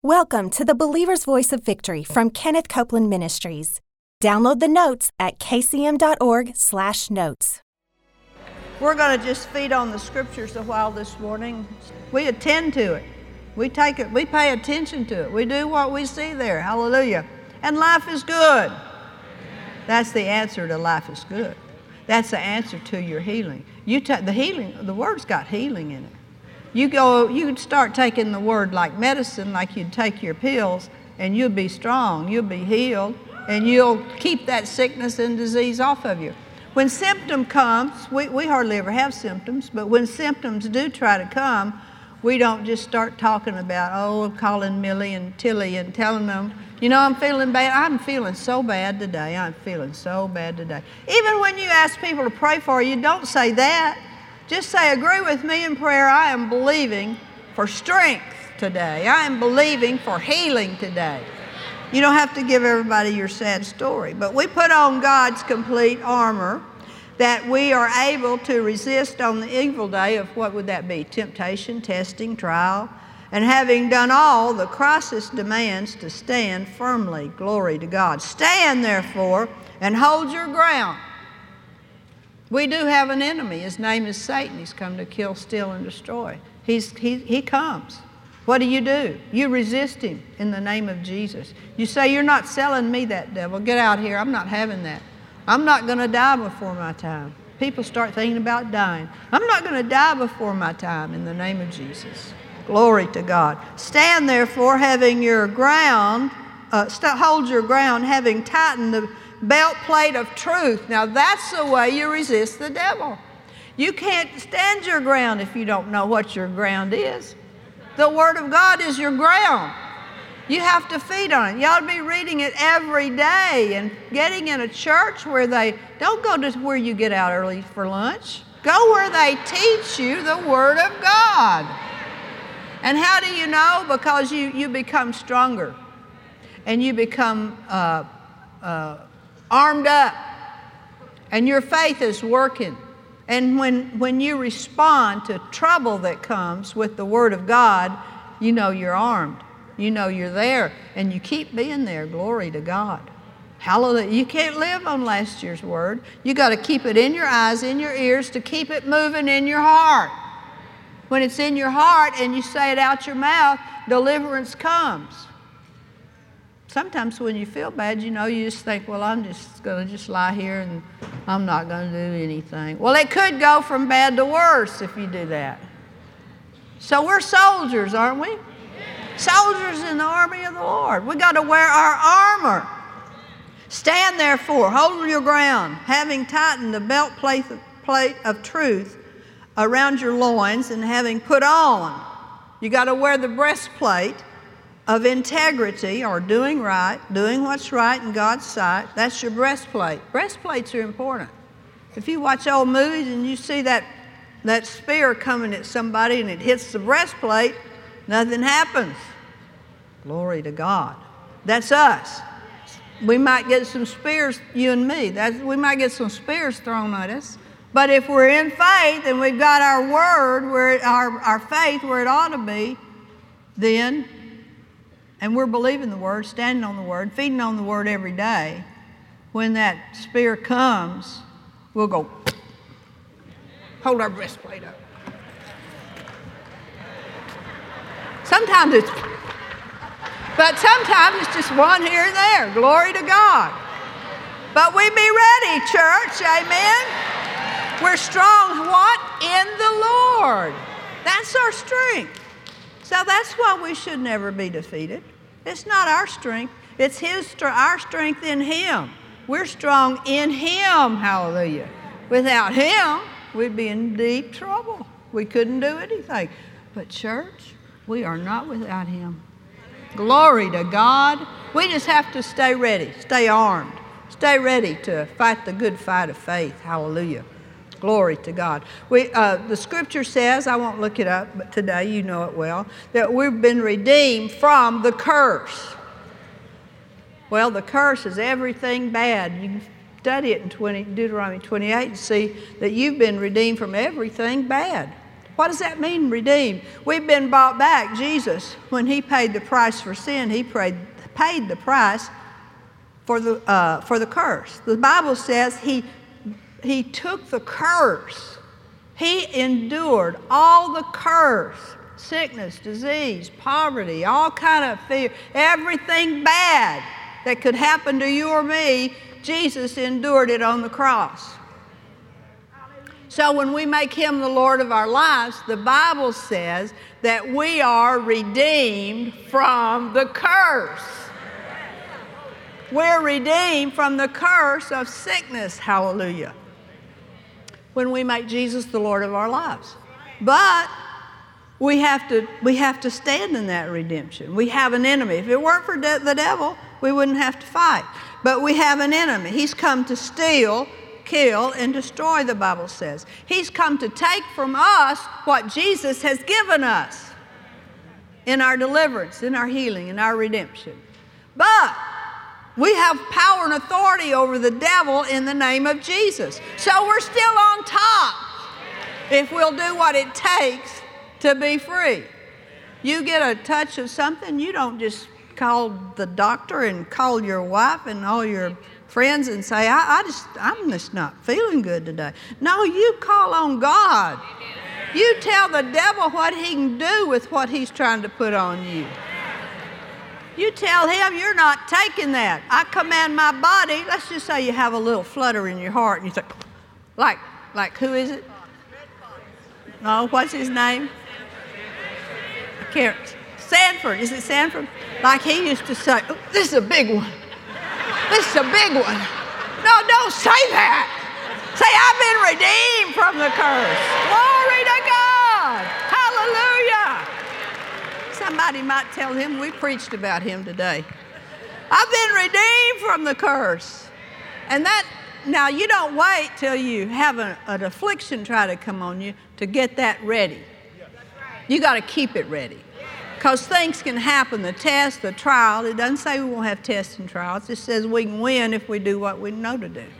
Welcome to the Believer's Voice of Victory from Kenneth Copeland Ministries. Download the notes at kcm.org/notes. We're going to just feed on the scriptures a while this morning. We attend to it. We take it. We pay attention to it. We do what we see there. Hallelujah. And life is good. That's the answer to life is good. That's the answer to your healing. The Word's got healing in it. You start taking the Word like medicine, like you'd take your pills, and you'll be strong, you'll be healed, and you'll keep that sickness and disease off of you. When symptom comes, we hardly ever have symptoms, but when symptoms do try to come, we don't just start talking about, calling Millie and Tilly and telling them, I'm feeling bad. I'm feeling so bad today. I'm feeling so bad today. Even when you ask people to pray for you, don't say that. Just say, agree with me in prayer. I am believing for strength today. I am believing for healing today. You don't have to give everybody your sad story, but we put on God's complete armor that we are able to resist on the evil day of, what would that be? Temptation, testing, trial, and having done all, the crisis demands to stand firmly. Glory to God. Stand, therefore, and hold your ground. We do have an enemy. His name is Satan. He's come to kill, steal, and destroy. He comes. What do? You resist him in the name of Jesus. You say, you're not selling me that, devil. Get out here. I'm not having that. I'm not going to die before my time. People start thinking about dying. I'm not going to die before my time in the name of Jesus. Glory to God. Stand therefore, having your ground, hold your ground, having tightened the belt plate of truth. Now that's the way you resist the devil. You can't stand your ground if you don't know what your ground is. The Word of God is your ground. You have to feed on it. You ought to be reading it every day and getting in a church where don't go to where you get out early for lunch. Go where they teach you the Word of God. And how do you know? Because you become stronger and you become armed up, and your faith is working. And when you respond to trouble that comes with the Word of God, you know you're armed. You know you're there, and you keep being there. Glory to God. Hallelujah. You can't live on last year's Word. You got to keep it in your eyes, in your ears, to keep it moving in your heart. When it's in your heart and you say it out your mouth, deliverance comes. Sometimes when you feel bad, you just think, well, I'm just going to lie here and I'm not going to do anything. Well, it could go from bad to worse if you do that. So we're soldiers, aren't we? Soldiers in the army of the Lord. We got to wear our armor. Stand therefore, hold your ground, having tightened the belt plate of truth around your loins, and having put on. You got to wear the breastplate of integrity, or doing right, doing what's right in God's sight. That's your breastplate. Breastplates are important. If you watch old movies and you see that spear coming at somebody and it hits the breastplate, nothing happens. Glory to God. That's us. We might get some spears, you and me. We might get some spears thrown at us. But if we're in faith and we've got our word, our faith where it ought to be, then, and we're believing the Word, standing on the Word, feeding on the Word every day, when that spear comes, we'll go, hold our breastplate up. Sometimes it's just one here and there. Glory to God. But we be ready, church. Amen. We're strong, what? In the Lord. That's our strength. So that's why we should never be defeated. It's not our strength. It's our strength in Him. We're strong in Him. Hallelujah. Without Him, we'd be in deep trouble. We couldn't do anything. But church, we are not without Him. Glory to God. We just have to stay ready, stay armed, stay ready to fight the good fight of faith. Hallelujah. Glory to God. The scripture says, I won't look it up, but today you know it well, that we've been redeemed from the curse. Well, the curse is everything bad. You can study it in Deuteronomy 28 and see that you've been redeemed from everything bad. What does that mean, redeemed? We've been bought back. Jesus, when he paid the price for sin, he paid the price for the curse. The Bible says he took the curse. He endured all the curse, sickness, disease, poverty, all kind of fear, everything bad that could happen to you or me, Jesus endured it on the cross. So when we make him the Lord of our lives, the Bible says that we are redeemed from the curse. We're redeemed from the curse of sickness. Hallelujah. When we make Jesus the Lord of our lives. But we have to stand in that redemption. We have an enemy. If it weren't for the devil, we wouldn't have to fight. But we have an enemy. He's come to steal, kill, and destroy, the Bible says. He's come to take from us what Jesus has given us in our deliverance, in our healing, in our redemption. But we have power and authority over the devil in the name of Jesus. So we're still on top if we'll do what it takes to be free. You get a touch of something, you don't just call the doctor and call your wife and all your friends and say, I'm just not feeling good today. No, you call on God. You tell the devil what he can do with what he's trying to put on you. You tell him you're not taking that. I command my body. Let's just say you have a little flutter in your heart and you say, like who is it? Oh, what's his name? I can't. Sanford. Is it Sanford? Like he used to say, oh, this is a big one. This is a big one. No, don't say that. Say, I've been redeemed from the curse. Glory to God. Hallelujah. Somebody might tell him we preached about him today. I've been redeemed from the curse. And that, now you don't wait till you have an affliction try to come on you to get that ready. You got to keep it ready. Because things can happen, the test, the trial. It doesn't say we won't have tests and trials. It says we can win if we do what we know to do.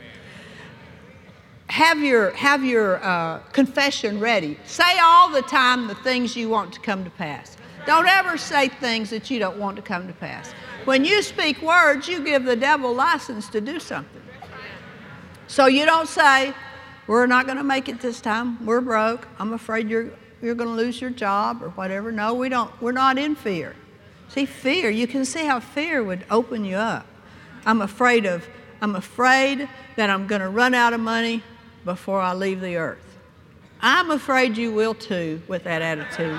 Have your confession ready. Say all the time the things you want to come to pass. Don't ever say things that you don't want to come to pass. When you speak words, you give the devil license to do something. So you don't say, we're not going to make it this time. We're broke. I'm afraid you're going to lose your job or whatever. No, we don't. We're not in fear. See, fear, you can see how fear would open you up. I'm afraid that I'm going to run out of money before I leave the earth. I'm afraid you will too with that attitude.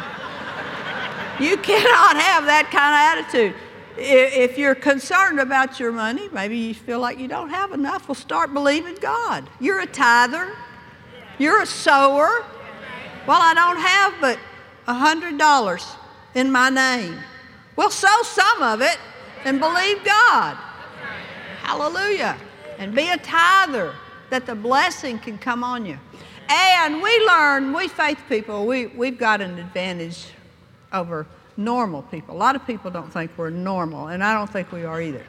You cannot have that kind of attitude. If you're concerned about your money, maybe you feel like you don't have enough, well, start believing God. You're a tither. You're a sower. Well, I don't have but $100 in my name. Well, sow some of it and believe God. Hallelujah. And be a tither that the blessing can come on you. And we faith people, we've got an advantage over normal people. A lot of people don't think we're normal, and I don't think we are either.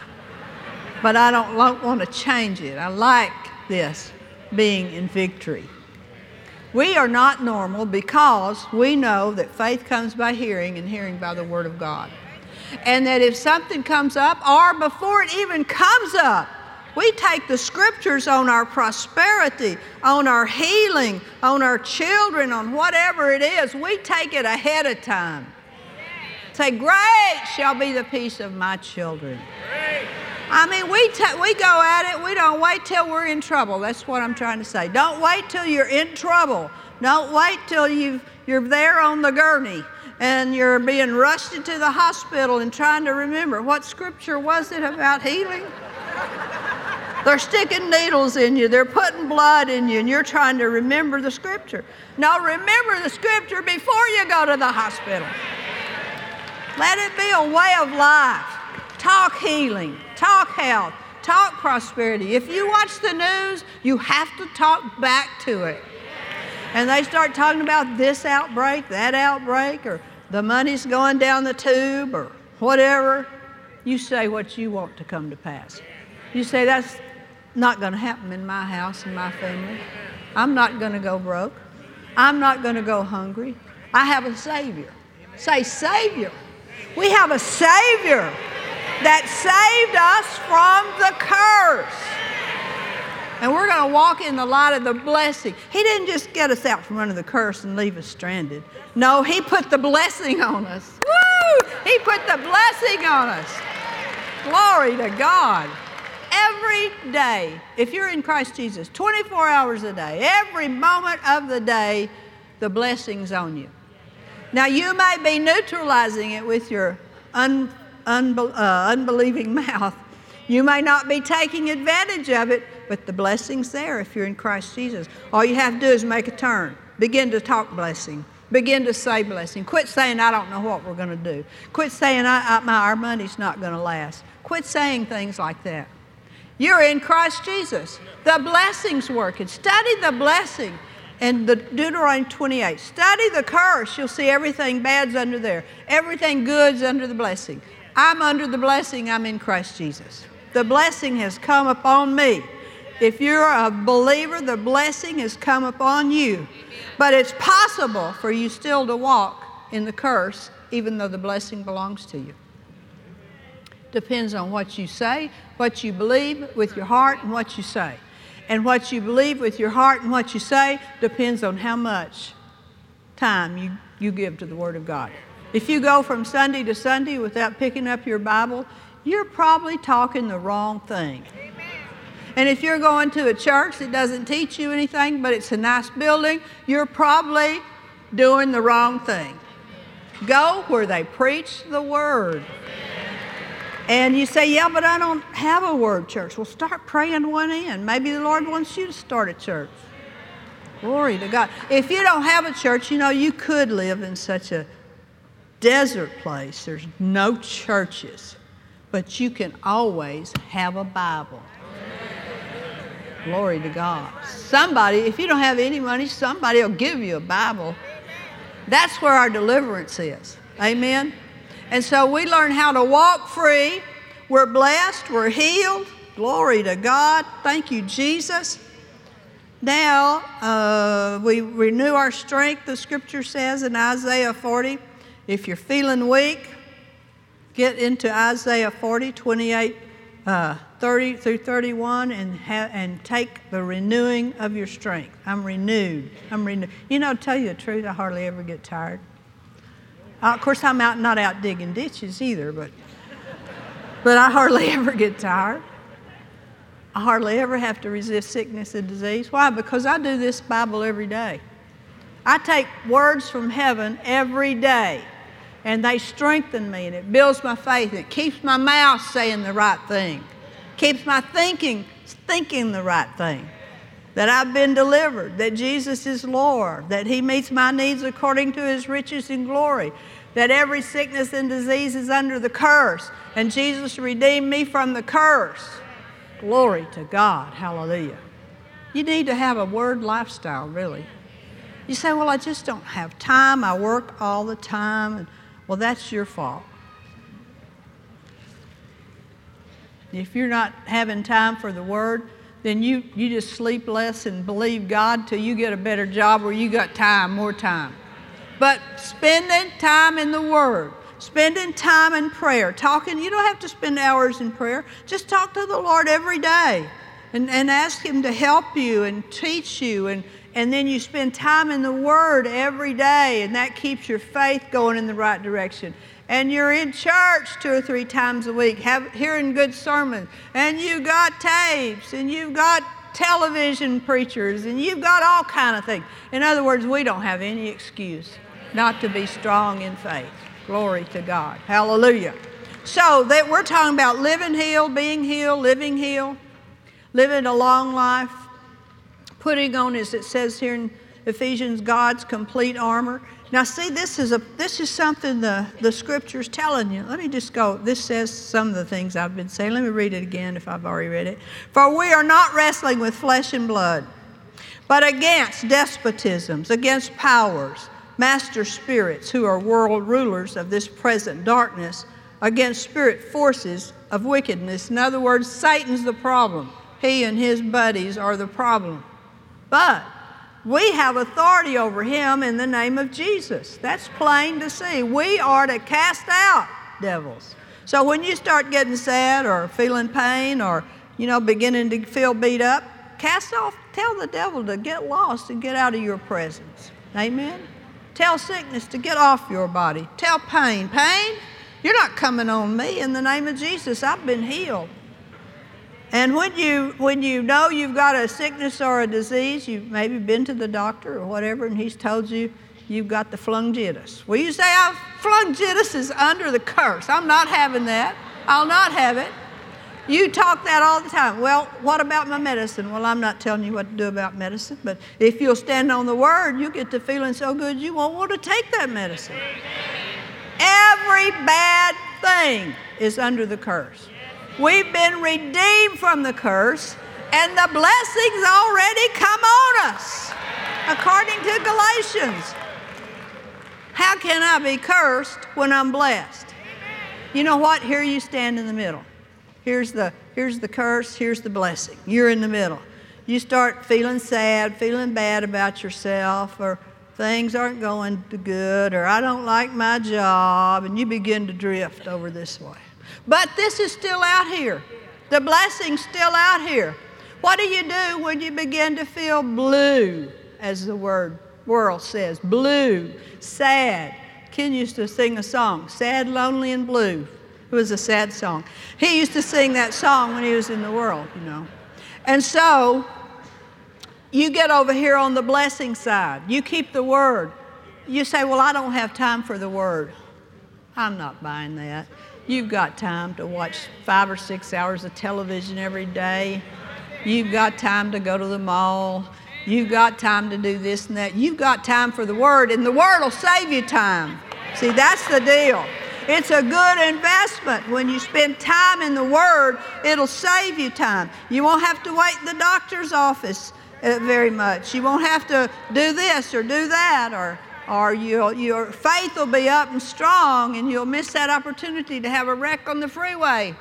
But I don't want to change it. I like this, being in victory. We are not normal because we know that faith comes by hearing and hearing by the Word of God. And that if something comes up, or before it even comes up, we take the scriptures on our prosperity, on our healing, on our children, on whatever it is. We take it ahead of time. Say, great shall be the peace of my children. I mean, we go at it. We don't wait till we're in trouble. That's what I'm trying to say. Don't wait till you're in trouble. Don't wait till you're there on the gurney and you're being rushed into the hospital and trying to remember. What scripture was it about healing? They're sticking needles in you. They're putting blood in you, and you're trying to remember the scripture. No, remember the scripture before you go to the hospital. Let it be a way of life. Talk healing, talk health, talk prosperity. If you watch the news, you have to talk back to it. And they start talking about this outbreak, that outbreak, or the money's going down the tube, or whatever. You say what you want to come to pass. You say, that's not going to happen in my house and my family. I'm not going to go broke. I'm not going to go hungry. I have a Savior. Say, Savior. We have a Savior that saved us from the curse. And we're going to walk in the light of the blessing. He didn't just get us out from under the curse and leave us stranded. No, He put the blessing on us. Woo! He put the blessing on us. Glory to God. Every day, if you're in Christ Jesus, 24 hours a day, every moment of the day, the blessing's on you. Now, you may be neutralizing it with your unbelieving mouth. You may not be taking advantage of it, but the blessing's there if you're in Christ Jesus. All you have to do is make a turn. Begin to talk blessing. Begin to say blessing. Quit saying, I don't know what we're going to do. Quit saying, our money's not going to last. Quit saying things like that. You're in Christ Jesus. The blessing's working. Study the blessing. And the Deuteronomy 28. Study the curse. You'll see everything bad's under there. Everything good's under the blessing. I'm under the blessing. I'm in Christ Jesus. The blessing has come upon me. If you're a believer, the blessing has come upon you. But it's possible for you still to walk in the curse, even though the blessing belongs to you. Depends on what you say, what you believe with your heart, and what you say. And what you believe with your heart and what you say depends on how much time you give to the Word of God. If you go from Sunday to Sunday without picking up your Bible, you're probably talking the wrong thing. And if you're going to a church that doesn't teach you anything, but it's a nice building, you're probably doing the wrong thing. Go where they preach the Word. And you say, yeah, but I don't have a Word church. Well, start praying one in. Maybe the Lord wants you to start a church. Glory to God. If you don't have a church, you could live in such a desert place. There's no churches. But you can always have a Bible. Glory to God. Somebody, if you don't have any money, somebody will give you a Bible. That's where our deliverance is. Amen? And so we learn how to walk free. We're blessed. We're healed. Glory to God. Thank you, Jesus. Now, we renew our strength, the Scripture says in Isaiah 40. If you're feeling weak, get into Isaiah 40, 28, 30 through 31 and take the renewing of your strength. I'm renewed. To tell you the truth, I hardly ever get tired. Of course, I'm not out digging ditches either, but I hardly ever get tired. I hardly ever have to resist sickness and disease. Why? Because I do this Bible every day. I take words from heaven every day, and they strengthen me, and it builds my faith, and it keeps my mouth saying the right thing, keeps my thinking the right thing, that I've been delivered, that Jesus is Lord, that He meets my needs according to His riches and glory, that every sickness and disease is under the curse, and Jesus redeemed me from the curse. Glory to God. Hallelujah. You need to have a word lifestyle, really. You say, well, I just don't have time. I work all the time. Well, that's your fault. If you're not having time for the Word, then you just sleep less and believe God till you get a better job where you got time, more time. But spending time in the Word, spending time in prayer, talking, you don't have to spend hours in prayer. Just talk to the Lord every day and ask Him to help you and teach you. And then you spend time in the Word every day, and that keeps your faith going in the right direction. And you're in church 2 or 3 times a week, hearing good sermons, and you've got tapes, and you've got television preachers, and you've got all kind of things. In other words, we don't have any excuse not to be strong in faith. Glory to God. Hallelujah. So that we're talking about living healed, being healed, living a long life, putting on, as it says here in Ephesians, God's complete armor. Now see, this is something the Scripture's telling you. Let me just go. This says some of the things I've been saying. Let me read it again if I've already read it. For we are not wrestling with flesh and blood, but against despotisms, against powers, master spirits who are world rulers of this present darkness, against spirit forces of wickedness. In other words, Satan's the problem. He and his buddies are the problem. But We have authority over him in the name of Jesus. That's plain to see. We are to cast out devils. So when you start getting sad or feeling pain or, beginning to feel beat up, cast off, tell the devil to get lost and get out of your presence. Amen? Tell sickness to get off your body. Tell pain, you're not coming on me in the name of Jesus. I've been healed. And when you know you've got a sickness or a disease, you've maybe been to the doctor or whatever, and he's told you you've got the phlungitis. Well, you say, phlungitis is under the curse. I'm not having that. I'll not have it. You talk that all the time. Well, what about my medicine? Well, I'm not telling you what to do about medicine, but if you'll stand on the Word, you get to feeling so good you won't want to take that medicine. Every bad thing is under the curse. We've been redeemed from the curse, and the blessings already come on us, according to Galatians. How can I be cursed when I'm blessed? You know what? Here you stand in the middle. Here's the curse, here's the blessing. You're in the middle. You start feeling sad, feeling bad about yourself, or things aren't going good, or I don't like my job, and you begin to drift over this way. But this is still out here. The blessing's still out here. What do you do when you begin to feel blue, as the world says? Blue, sad. Ken used to sing a song, Sad, Lonely, and Blue. It was a sad song. He used to sing that song when he was in the world, And so, you get over here on the blessing side. You keep the Word. You say, well, I don't have time for the Word. I'm not buying that. You've got time to watch 5 or 6 hours of television every day. You've got time to go to the mall. You've got time to do this and that. You've got time for the Word, and the Word will save you time. See, that's the deal. It's a good investment. When you spend time in the Word, it'll save you time. You won't have to wait in the doctor's office very much. You won't have to do this or do that, or your faith will be up and strong, and you'll miss that opportunity to have a wreck on the freeway.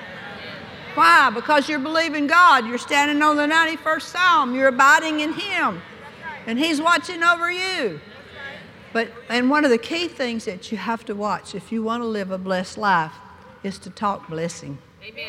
Why? Because you're believing God. You're standing on the 91st Psalm. You're abiding in Him, and He's watching over you. And one of the key things that you have to watch if you want to live a blessed life is to talk blessing.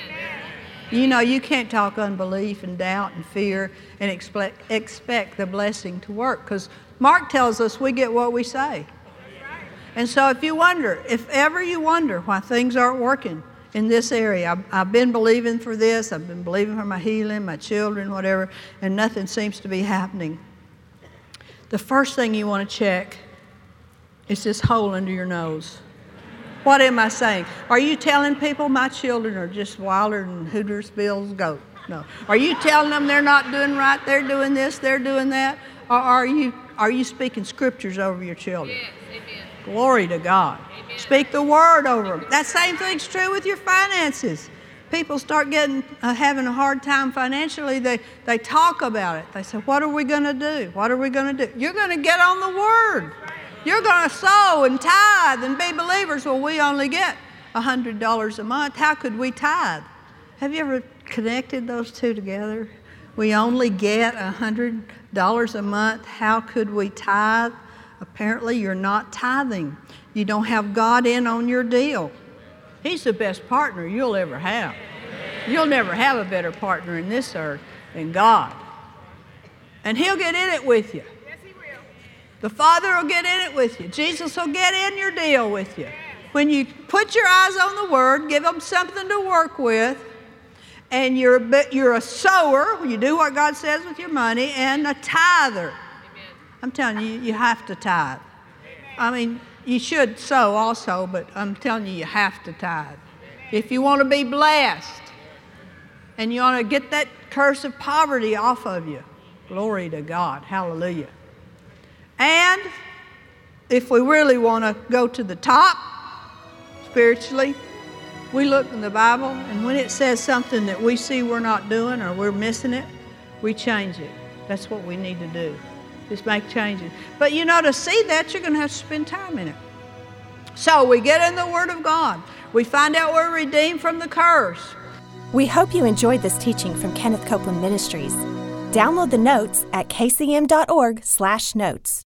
Amen. You can't talk unbelief and doubt and fear and expect the blessing to work, because Mark tells us we get what we say. And so if ever you wonder why things aren't working in this area, I've been believing for this, I've been believing for my healing, my children, whatever, and nothing seems to be happening. The first thing you want to check is this hole under your nose. What am I saying? Are you telling people my children are just wilder than Hooters, Bill's goat? No. Are you telling them they're not doing right, they're doing this, they're doing that? Or are you speaking scriptures over your children? Yes, amen. Glory to God. Amen. Speak the Word over them. That same thing's true with your finances. People start having a hard time financially, they talk about it. They say, what are we going to do? What are we going to do? You're going to get on the Word. You're going to sow and tithe and be believers. Well, we only get $100 a month. How could we tithe? Have you ever connected those two together? We only get $100 a month. How could we tithe? Apparently, you're not tithing. You don't have God in on your deal. He's the best partner you'll ever have. You'll never have a better partner in this earth than God. And He'll get in it with you. The Father will get in it with you. Jesus will get in your deal with you. When you put your eyes on the Word, give them something to work with, and you're a sower, you do what God says with your money, and a tither. Amen. I'm telling you, you have to tithe. I mean, you should sow also, but I'm telling you, you have to tithe. If you want to be blessed, and you want to get that curse of poverty off of you, glory to God, hallelujah. And if we really want to go to the top spiritually, we look in the Bible, and when it says something that we see we're not doing or we're missing it, we change it. That's what we need to do, just make changes. But to see that, you're going to have to spend time in it. So we get in the Word of God. We find out we're redeemed from the curse. We hope you enjoyed this teaching from Kenneth Copeland Ministries. Download the notes at kcm.org/notes.